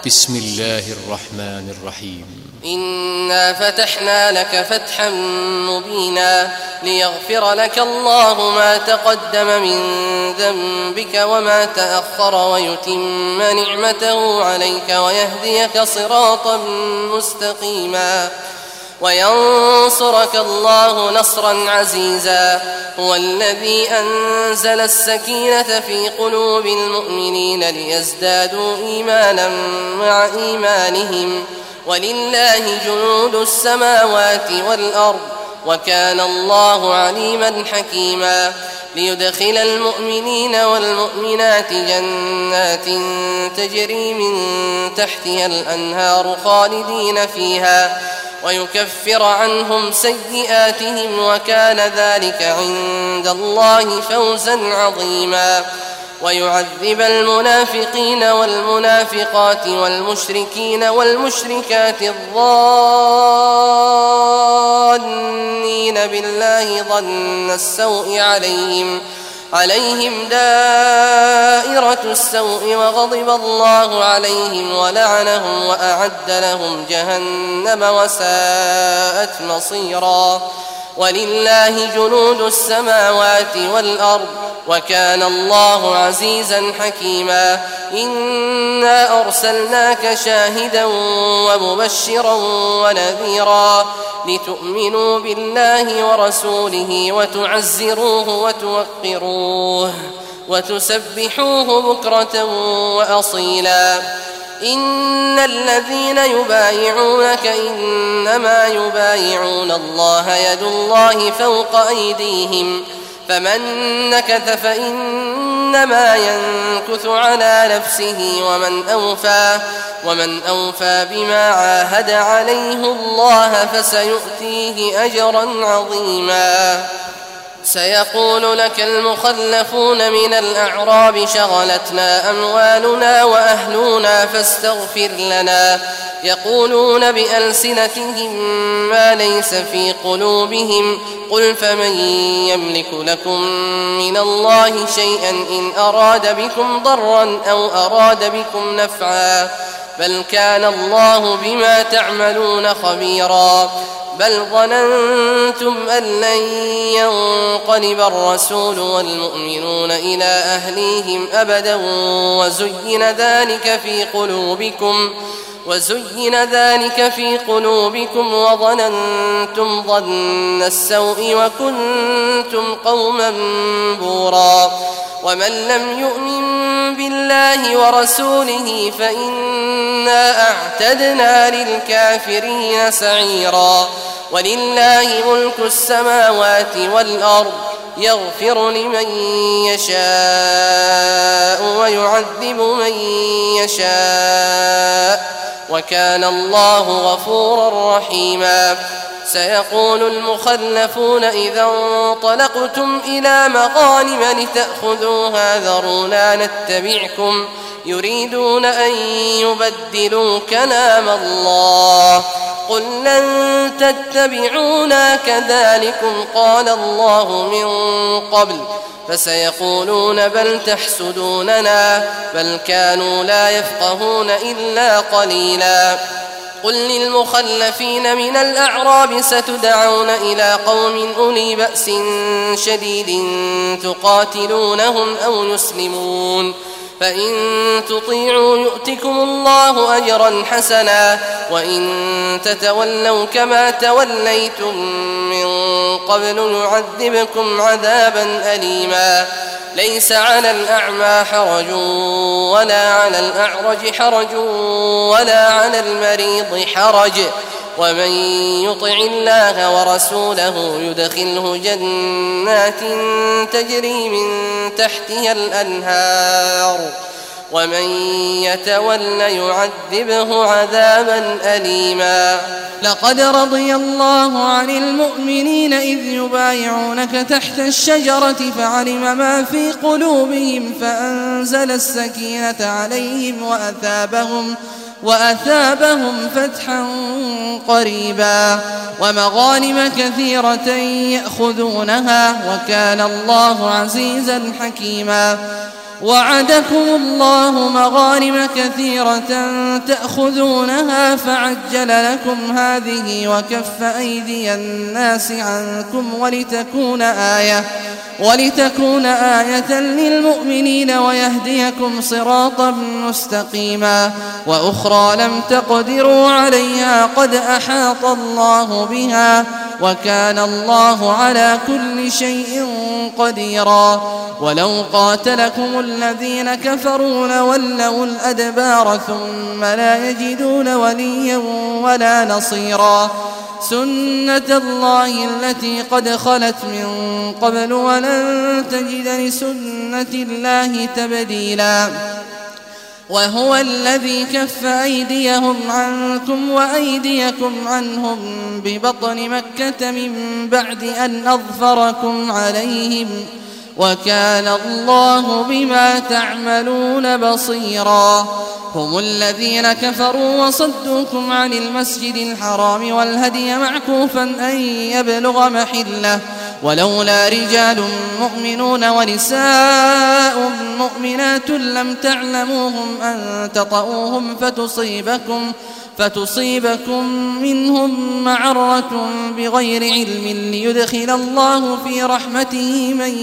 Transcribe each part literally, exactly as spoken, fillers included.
بسم الله الرحمن الرحيم. إنا فتحنا لك فتحا مبينا ليغفر لك الله ما تقدم من ذنبك وما تأخر ويتم نعمته عليك ويهديك صراطا مستقيما وينصرك الله نصرا عزيزا. هو الذي أنزل السكينة في قلوب المؤمنين ليزدادوا إيمانا مع إيمانهم ولله جنود السماوات والأرض وكان الله عليما حكيما. ليدخل المؤمنين والمؤمنات جنات تجري من تحتها الأنهار خالدين فيها ويكفر عنهم سيئاتهم وكان ذلك عند الله فوزا عظيما. ويعذب المنافقين والمنافقات والمشركين والمشركات الظانين بالله ظن السوء عليهم عليهم دائرة السوء وغضب الله عليهم ولعنهم وأعد لهم جهنم وساءت مصيرا. ولله جنود السماوات والأرض وكان الله عزيزا حكيما. إنا أرسلناك شاهدا ومبشرا ونذيرا لتؤمنوا بالله ورسوله وتعزروه وتوقروه وتسبحوه بكرة وأصيلا. إن الذين يبايعونك إنما يبايعون الله يد الله فوق أيديهم فمن نكث فإنما ينكث على نفسه ومن أوفى ومن أوفى بما عاهد عليه الله فسيؤتيه أجرا عظيما. سيقول لك المخلفون من الأعراب شغلتنا أموالنا وأهلنا فاستغفر لنا يقولون بألسنتهم ما ليس في قلوبهم قل فمن يملك لكم من الله شيئا إن أراد بكم ضرا أو أراد بكم نفعا بل كان الله بما تعملون خبيرا. بل ظننتم أن لن ينقلب الرسول والمؤمنون إلى أهليهم أبدا وزين ذلك في قلوبكم وزين ذلك في قلوبكم وظننتم ظن السوء وكنتم قوما بورا. ومن لم يؤمن بالله ورسوله فإنا أعتدنا للكافرين سعيرا. ولله ملك السماوات والأرض يغفر لمن يشاء ويعذب من يشاء وكان الله غفورا رحيما. سيقول المخلفون إذا انطلقتم إلى مغانم لتأخذوها ذرونا نتبعكم يريدون أن يبدلوا كلام الله قل لن تتبعونا كذلكم قال الله من قبل فسيقولون بل تحسدوننا بل كانوا لا يفقهون إلا قليلا. قل للمخلفين من الأعراب ستدعون إلى قوم أولي بأس شديد تقاتلونهم أو يسلمون فإن تطيعوا يؤتكم الله أجرا حسنا وإن تتولوا كما توليتم من قبل يعذبكم عذابا أليما. ليس على الأعمى حرج ولا على الأعرج حرج ولا على المريض حرج ومن يطع الله ورسوله يدخله جنات تجري من تحتها الأنهار ومن يتول يعذبه عذابا أليما. لقد رضي الله عن المؤمنين إذ يبايعونك تحت الشجرة فعلم ما في قلوبهم فأنزل السكينة عليهم وأثابهم وأثابهم فتحا قريبا ومغانم كثيرة يأخذونها وكان الله عزيزا حكيما. وعدكم الله مغانم كثيرة تأخذونها فعجل لكم هذه وكف أيدي الناس عنكم ولتكون آية ولتكون آية للمؤمنين ويهديكم صراطا مستقيما وأخرى لم تقدروا عليها قد أحاط الله بها وكان الله على كل شيء قديرا ولو قاتلكم الذين كفروا لولوا الأدبار ثم لا يجدون وليا ولا نصيرا سنة الله التي قد خلت من قبل ولن تجد لسنة الله تبديلا وهو الذي كف أيديهم عنكم وأيديكم عنهم ببطن مكة من بعد أن أظفركم عليهم وكان الله بما تعملون بصيرا هم الذين كفروا وصدوكم عن المسجد الحرام والهدي معكوفا أن يبلغ محله ولولا رجال مؤمنون ونساء مؤمنات لم تعلموهم أن تطؤوهم فتصيبكم فتصيبكم منهم معرة بغير علم ليدخل الله في رحمته من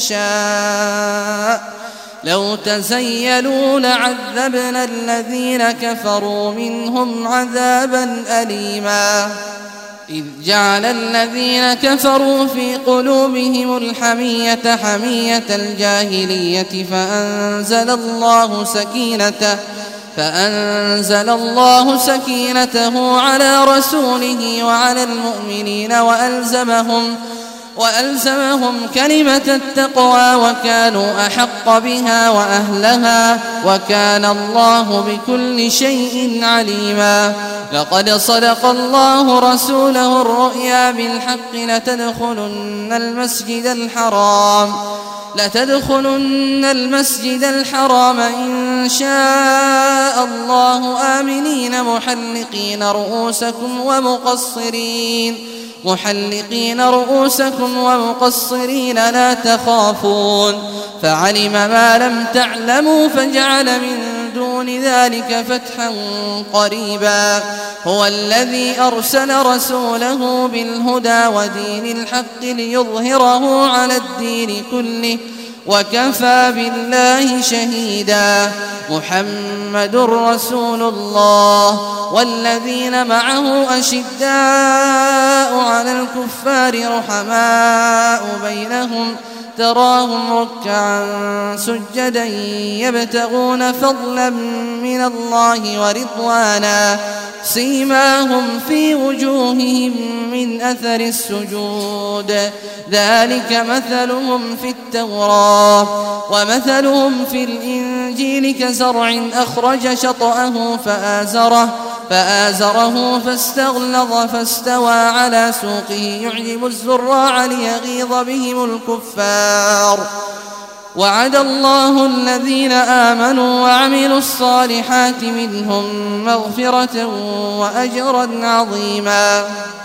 يشاء لو تزيلوا لعذبنا الذين كفروا منهم عذابا أليما إذ جعل الذين كفروا في قلوبهم الحمية حمية الجاهلية فأنزل الله سكينته فأنزل الله سكينته على رسوله وعلى المؤمنين وألزمهم وألزمهم كلمة التقوى وكانوا أحق بها وأهلها وكان الله بكل شيء عليما لقد صدق الله رسوله الرؤيا بالحق لتدخلن المسجد الحرام لتدخلن المسجد الحرام إن شاء الله آمنين محلقين رؤوسكم ومقصرين محلقين رؤوسكم ومقصرين لا تخافون فعلم ما لم تعلموا فجعل من دون ذلك فتحا قريبا هو الذي أرسل رسوله بالهدى ودين الحق ليظهره على الدين كله وكفى بالله شهيدا محمد رسول الله والذين معه أشداء على الكفار رحماء بينهم تراهم ركعا سجدا يبتغون فضلا من الله ورضوانا سيماهم في وجوههم من أثر السجود ذلك مثلهم في التوراة ومثلهم في الإنجيل كزرع أخرج شطأه فآزره فآزره فاستغلظ فاستوى على سوقه يعجب الزراع ليغيظ بهم الكفار وعد الله الذين آمنوا وعملوا الصالحات منهم مغفرة وأجرا عظيما.